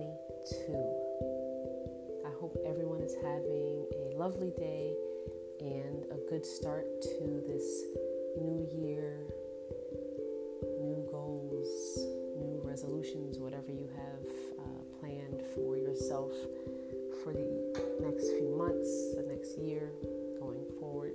I hope everyone is having a lovely day and a good start to this new year, new goals, new resolutions, whatever you have planned for yourself for the next few months, the next year, going forward.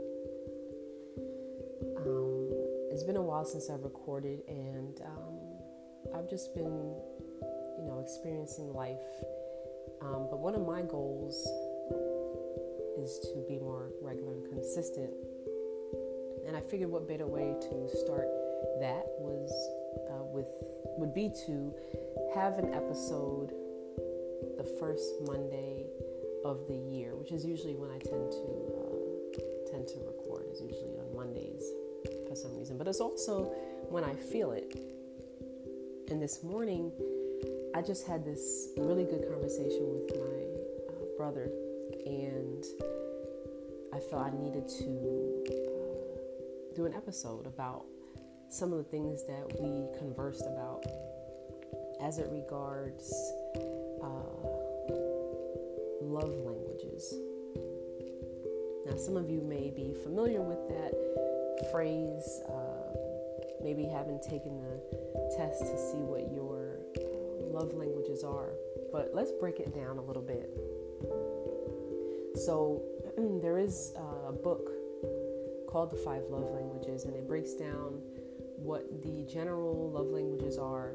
It's been a while since I've recorded, and I've just been, experiencing life. But one of my goals is to be more regular and consistent. And I figured what better way to start that would be to have an episode the first Monday of the year, which is usually when I tend to record. It's usually on Mondays for some reason, but it's also when I feel it. And this morning, I just had this really good conversation with my brother, and I felt I needed to do an episode about some of the things that we conversed about as it regards love languages. Now, some of you may be familiar with that phrase, maybe haven't taken the test to see what your love languages are, but let's break it down a little bit. So there is a book called The 5 Love Languages, and it breaks down what the general love languages are,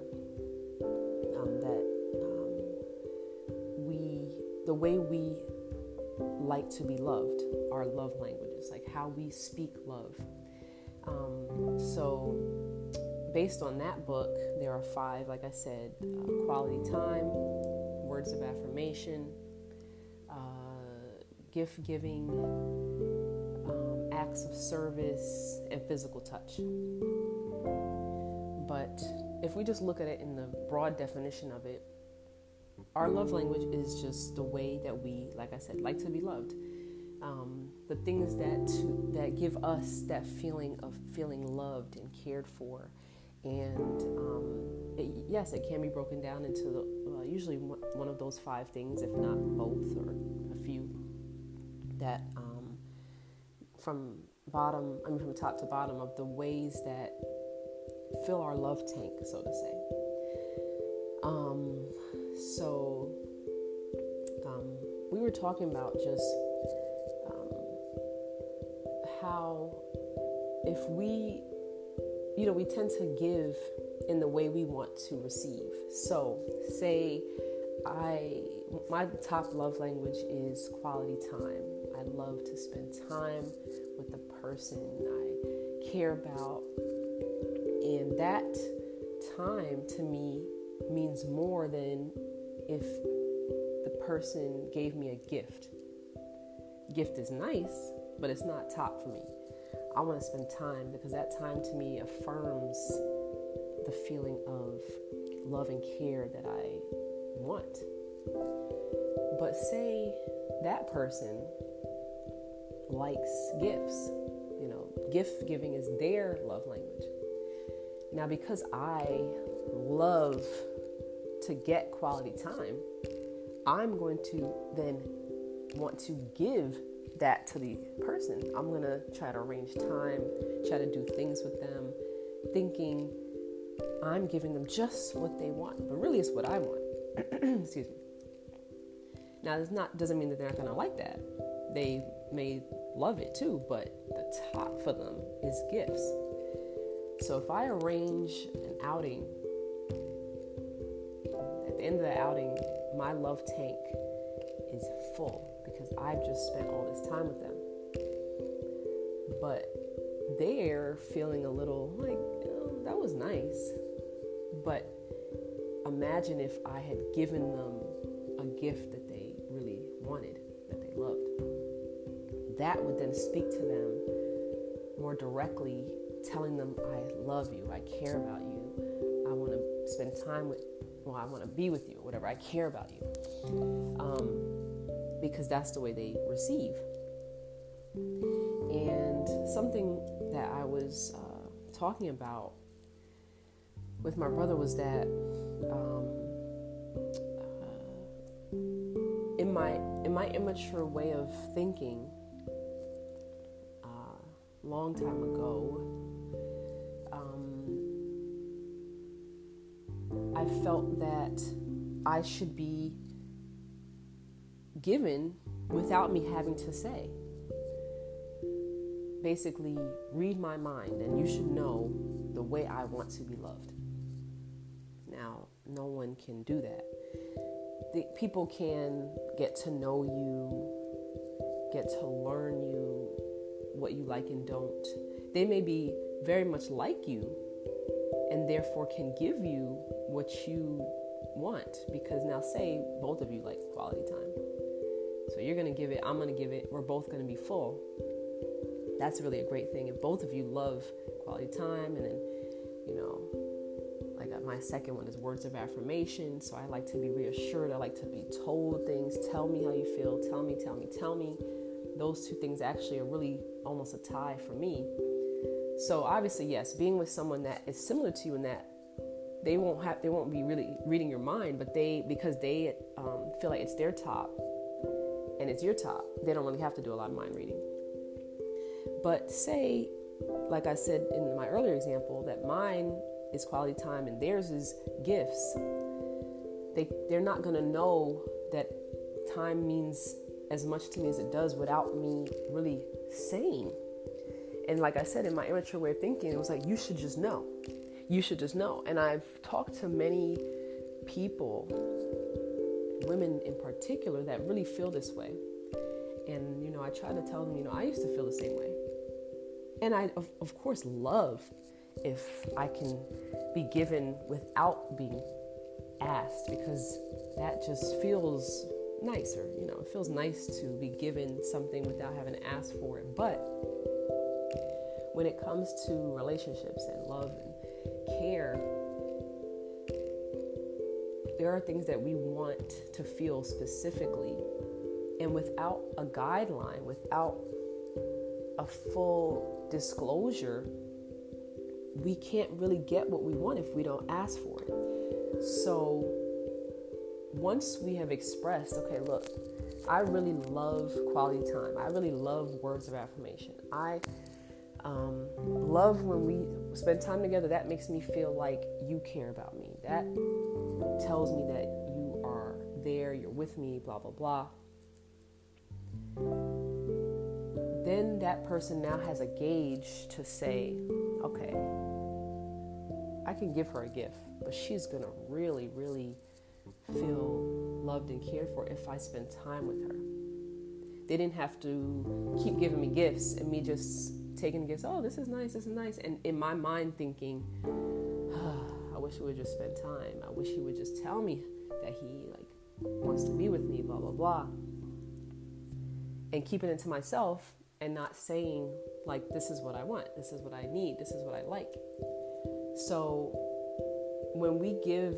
the way we like to be loved, our love languages, like how we speak love. So based on that book, there are 5, like I said: quality time, words of affirmation, gift giving, acts of service, and physical touch. But if we just look at it in the broad definition of it, our love language is just the way that we, like I said, like to be loved. The things that give us that feeling of feeling loved and cared for. And it can be broken down into usually one of those 5 things, if not both or a few, that from top to bottom of the ways that fill our love tank, so to say. We were talking about just how if we tend to give in the way we want to receive. So say my top love language is quality time. I love to spend time with the person I care about, and that time to me means more than if the person gave me a gift. Gift is nice, but it's not top for me. I want to spend time because that time to me affirms the feeling of love and care that I want. But say that person likes gifts. Gift giving is their love language. Now, because I love to get quality time, I'm going to then want to give that to the person. I'm going to try to arrange time, try to do things with them, thinking I'm giving them just what they want, but really it's what I want. Excuse me. Now, doesn't mean that they're not going to like that. They may love it too, but the top for them is gifts. So if I arrange an outing, at the end of the outing, my love tank is full because I've just spent all this time with them. But they're feeling a little like, that was nice. But imagine if I had given them a gift that they really wanted, that they loved. That would then speak to them more directly, telling them, I love you, I care about you, I want to spend time with, I want to be with you, whatever, I care about you. Because that's the way they receive. And something that I was talking about with my brother was that my immature way of thinking, long time ago, I felt that I should be given without me having to say. Basically, read my mind and you should know the way I want to be loved. Now, no one can do that. People can get to know you, get to learn you, what you like and don't. They may be very much like you and therefore can give you what you want, because now say both of you like quality time. So you're going to give it, I'm going to give it, we're both going to be full. That's really a great thing. If both of you love quality time, and then, like my second one is words of affirmation. So I like to be reassured. I like to be told things. Tell me how you feel. Tell me. Those two things actually are really almost a tie for me. So obviously, yes, being with someone that is similar to you in that they won't be really reading your mind, but because they feel like it's their top and it's your top, they don't really have to do a lot of mind reading. But say, like I said in my earlier example, that mine is quality time and theirs is gifts. They're not going to know that time means as much to me as it does without me really saying. And like I said, in my immature way of thinking, it was like, you should just know. You should just know. And I've talked to many people, women in particular, that really feel this way. And, I try to tell them, I used to feel the same way. And I, of course, love if I can be given without being asked, because that just feels nicer. It feels nice to be given something without having to ask for it. But when it comes to relationships and love and care, there are things that we want to feel specifically, and without a guideline, without a full disclosure, we can't really get what we want if we don't ask for it. So once we have expressed, okay, look, I really love quality time. I really love words of affirmation. I love when we spend time together. That makes me feel like you care about me. That tells me that you are there, you're with me, blah, blah, blah. Then that person now has a gauge to say, okay, I can give her a gift, but she's going to really, really feel loved and cared for if I spend time with her. They didn't have to keep giving me gifts and me just taking gifts. Oh, this is nice. And in my mind thinking, I wish we would just spend time. I wish he would just tell me that he wants to be with me, blah, blah, blah. And keeping it to myself and not saying this is what I want. This is what I need. This is what I like. So when we give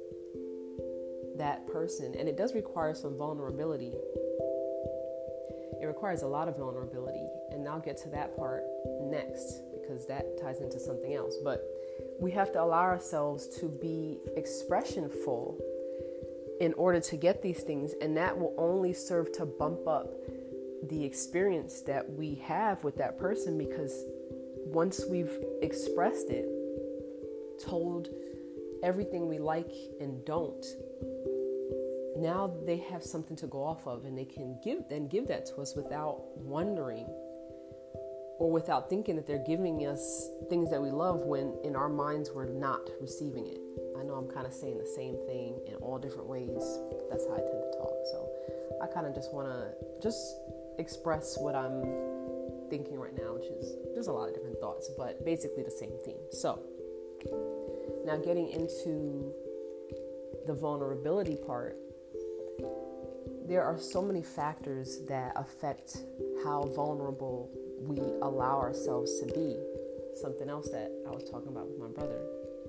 that person, and it does require some vulnerability. It requires a lot of vulnerability, and I'll get to that part next because that ties into something else. But we have to allow ourselves to be expressionful in order to get these things, and that will only serve to bump up the experience that we have with that person, because once we've expressed it, told everything we like and don't, now they have something to go off of, and they can give that to us without wondering or without thinking that they're giving us things that we love when in our minds we're not receiving it. I know I'm kind of saying the same thing in all different ways, but that's how I tend to talk. So I kind of just want to express what I'm thinking right now, which is there's a lot of different thoughts, but basically the same theme. So now getting into the vulnerability part, there are so many factors that affect how vulnerable we allow ourselves to be. Something else that I was talking about with my brother.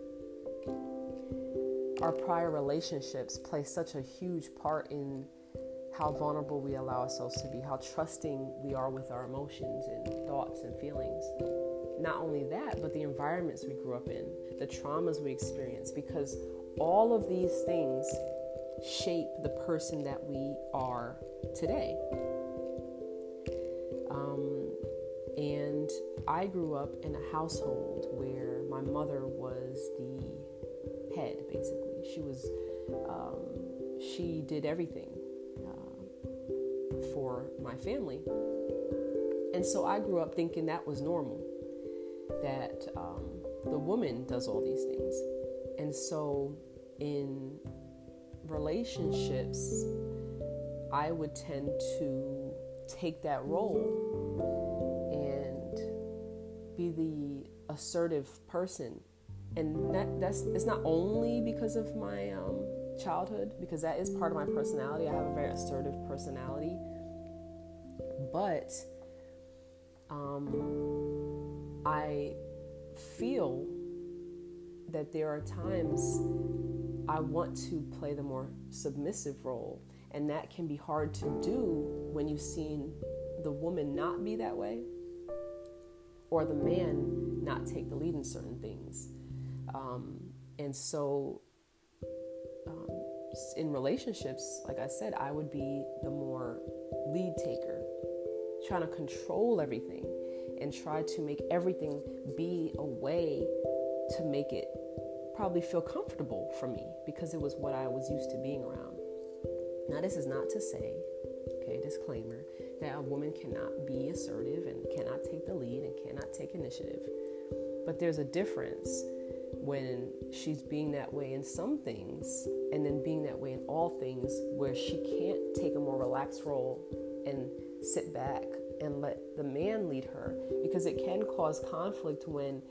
Our prior relationships play such a huge part in how vulnerable we allow ourselves to be, how trusting we are with our emotions and thoughts and feelings. Not only that, but the environments we grew up in, the traumas we experienced, because all of these things shape the person that we are today. And I grew up in a household where my mother was the head, basically. She did everything for my family. And so I grew up thinking that was normal, that the woman does all these things. And so in relationships, I would tend to take that role and be the assertive person. And it's not only because of my childhood, because that is part of my personality. I have a very assertive personality. But I feel that there are times I want to play the more submissive role, and that can be hard to do when you've seen the woman not be that way or the man not take the lead in certain things. And so in relationships, like I said, I would be the more lead taker, trying to control everything and try to make everything be a way to make it probably feel comfortable for me, because it was what I was used to being around. Now, this is not to say, okay, disclaimer, that a woman cannot be assertive and cannot take the lead and cannot take initiative. But there's a difference when she's being that way in some things and then being that way in all things, where she can't take a more relaxed role and sit back and let the man lead her, because it can cause conflict when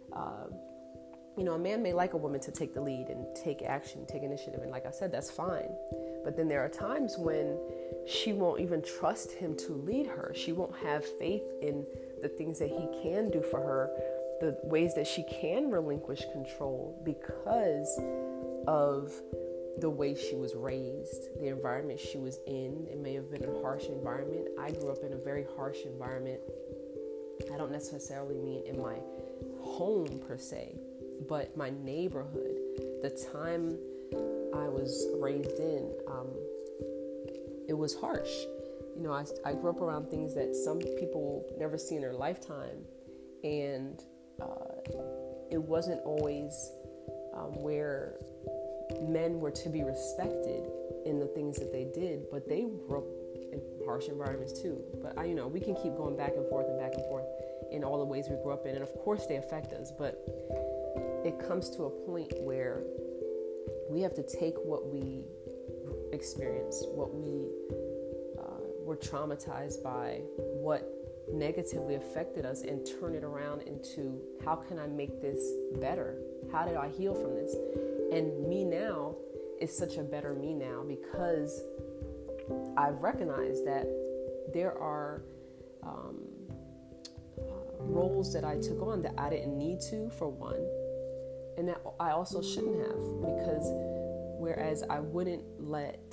a man may like a woman to take the lead and take action, take initiative, and like I said, that's fine. But then there are times when she won't even trust him to lead her. She won't have faith in the things that he can do for her, the ways that she can relinquish control, because of the way she was raised, the environment she was in. It may have been a harsh environment. I grew up in a very harsh environment. I don't necessarily mean in my home per se, but my neighborhood, the time I was raised in, it was harsh. I grew up around things that some people never see in their lifetime, and it wasn't always where men were to be respected in the things that they did, but they grew up in harsh environments too. But we can keep going back and forth in all the ways we grew up in, and of course they affect us, but it comes to a point where we have to take what we experienced, what we were traumatized by, what negatively affected us, and turn it around into, how can I make this better? How did I heal from this? And me now is such a better me now, because I've recognized that there are roles that I took on that I didn't need to, for one, and that I also shouldn't have, because whereas I wouldn't let,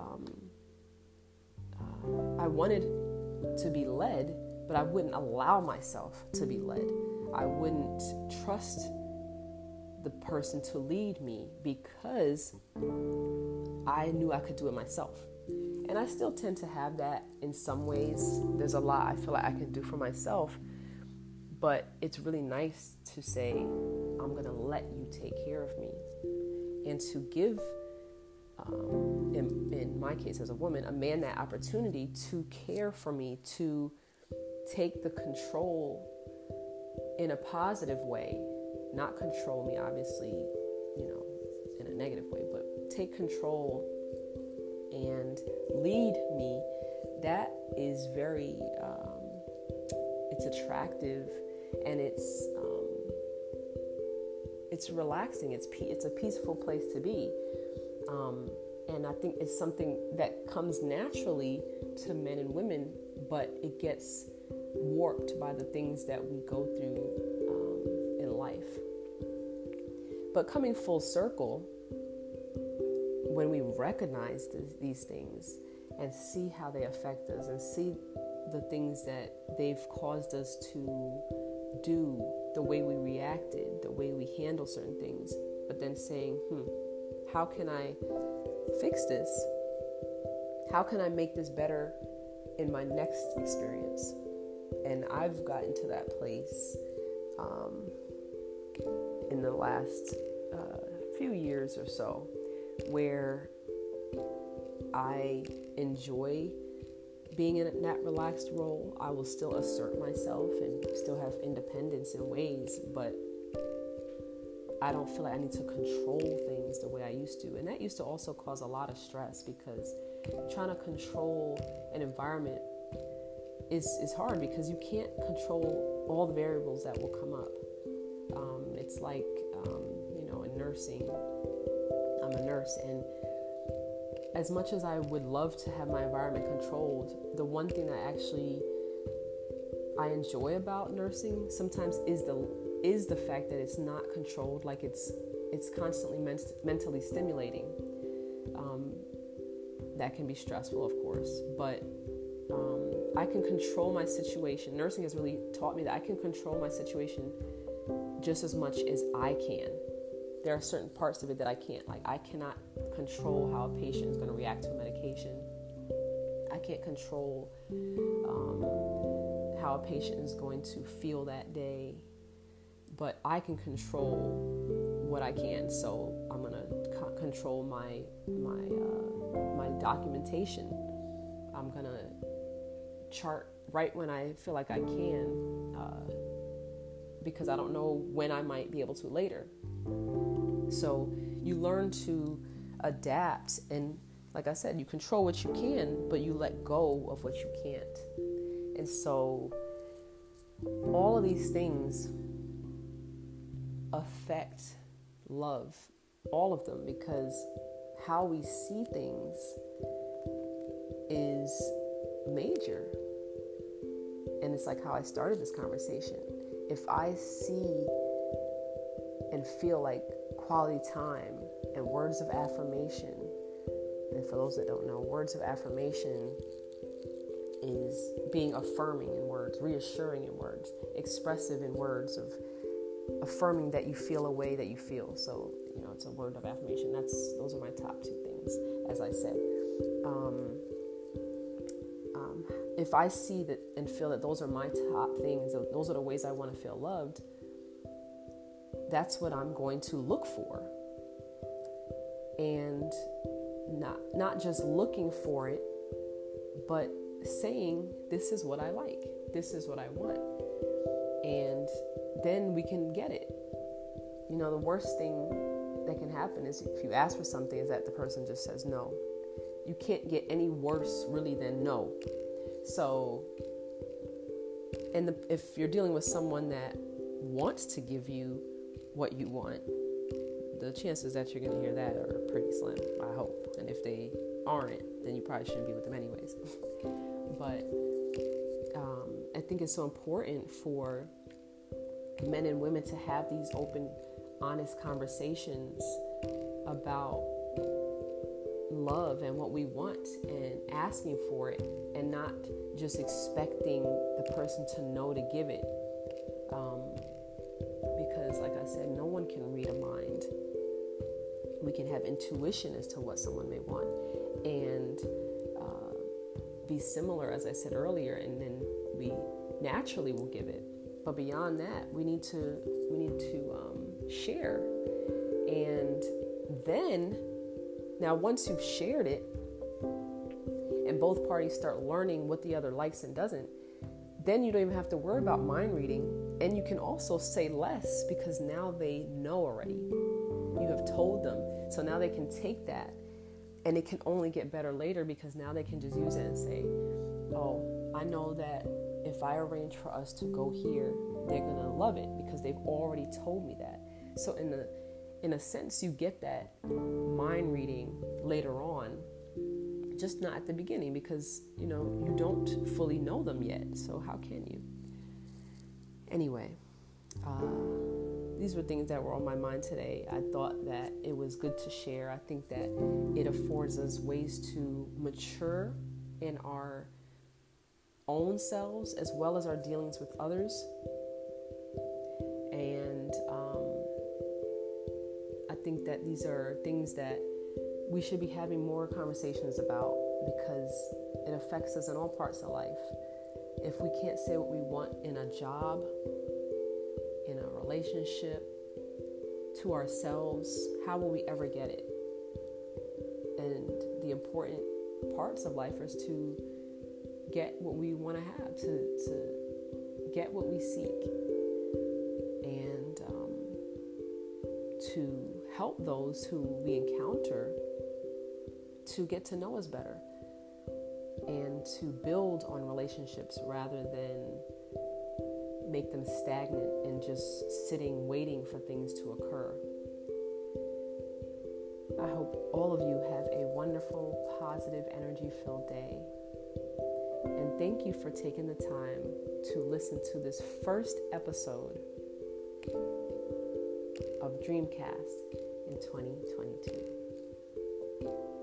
I wanted to be led, but I wouldn't allow myself to be led. I wouldn't trust the person to lead me, because I knew I could do it myself. And I still tend to have that in some ways. There's a lot I feel like I can do for myself, but it's really nice to say, I'm going to let you take care of me, and to give, in my case as a woman, a man that opportunity to care for me, to take the control in a positive way, not control me, obviously, in a negative way, but take control and lead me. That is very, it's attractive, and it's relaxing. It's a peaceful place to be. And I think it's something that comes naturally to men and women, but it gets warped by the things that we go through in life. But coming full circle, when we recognize these things and see how they affect us, and see the things that they've caused us to do, the way we reacted, the way we handle certain things, but then saying, how can I fix this? How can I make this better in my next experience? And I've gotten to that place in the last few years or so, where I enjoy being in that relaxed role. I will still assert myself and still have independence in ways, but I don't feel like I need to control things the way I used to. And that used to also cause a lot of stress, because trying to control an environment is hard, because you can't control all the variables that will come up. It's like, in nursing, I'm a nurse, and as much as I would love to have my environment controlled, the one thing that actually I enjoy about nursing sometimes is the fact that it's not controlled. Like it's constantly mentally stimulating. That can be stressful, of course, but I can control my situation. Nursing has really taught me that I can control my situation just as much as I can. There are certain parts of it that I can't. Like, I cannot control how a patient is going to react to a medication. I can't control how a patient is going to feel that day, but I can control what I can. So I'm going to control my documentation. I'm going to chart right when I feel like I can, because I don't know when I might be able to later. So you learn to adapt, and like I said, you control what you can, but you let go of what you can't. And so all of these things affect love, all of them, because how we see things is major. And it's like how I started this conversation. If I see and feel like quality time and words of affirmation, and for those that don't know, words of affirmation is being affirming in words, reassuring in words, expressive in words, of affirming that you feel a way that you feel. So, it's a word of affirmation. Those are my top two things, as I said. If I see that and feel that those are my top things, those are the ways I want to feel loved, that's what I'm going to look for. And not just looking for it, but saying, this is what I like, this is what I want. And then we can get it. The worst thing that can happen is if you ask for something is that the person just says no. You can't get any worse really than no. So, if you're dealing with someone that wants to give you what you want, the chances that you're going to hear that are pretty slim, I hope. And if they aren't, then you probably shouldn't be with them anyways. But I think it's so important for men and women to have these open, honest conversations about love and what we want, and asking for it, and not just expecting the person to know to give it. Because like I said, no one can read a mind. We can have intuition as to what someone may want, and be similar, as I said earlier, and then we naturally will give it. But beyond that, we need to share. And then, now once you've shared it, and both parties start learning what the other likes and doesn't, then you don't even have to worry about mind reading. And you can also say less, because now they know already. You have told them. So now they can take that, and it can only get better later, because now they can just use it and say, oh, I know that if I arrange for us to go here, they're going to love it, because they've already told me that. So in a sense, you get that mind reading later on, just not at the beginning, because, you don't fully know them yet. So how can you? Anyway, these were things that were on my mind today. I thought that it was good to share. I think that it affords us ways to mature in our own selves, as well as our dealings with others. And I think that these are things that we should be having more conversations about, because it affects us in all parts of life. If we can't say what we want in a job, in a relationship, to ourselves, how will we ever get it? And the important parts of life is to get what we want to have, to get what we seek, and to help those who we encounter to get to know us better, and to build on relationships rather than make them stagnant and just sitting waiting for things to occur. I hope all of you have a wonderful, positive, energy-filled day. And thank you for taking the time to listen to this first episode of Dreamcast in 2022.